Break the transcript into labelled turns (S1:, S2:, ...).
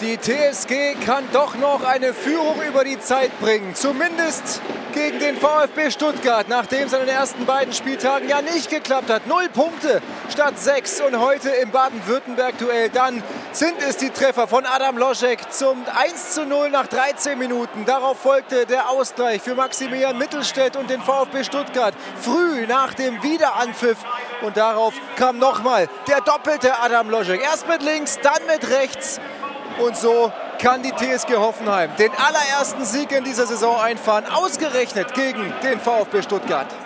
S1: Die TSG kann doch noch eine Führung über die Zeit bringen. Zumindest gegen den VfB Stuttgart, nachdem es an den ersten beiden Spieltagen ja nicht geklappt hat. 0 Punkte statt 6 und heute im Baden-Württemberg-Duell. Dann sind es die Treffer von Adam Loschek zum 1:0 nach 13 Minuten. Darauf folgte der Ausgleich für Maximilian Mittelstädt und den VfB Stuttgart früh nach dem Wiederanpfiff. Und darauf kam nochmal der doppelte Adam Loschek. Erst mit links, dann mit rechts. Und so kann die TSG Hoffenheim den allerersten Sieg in dieser Saison einfahren, ausgerechnet gegen den VfB Stuttgart.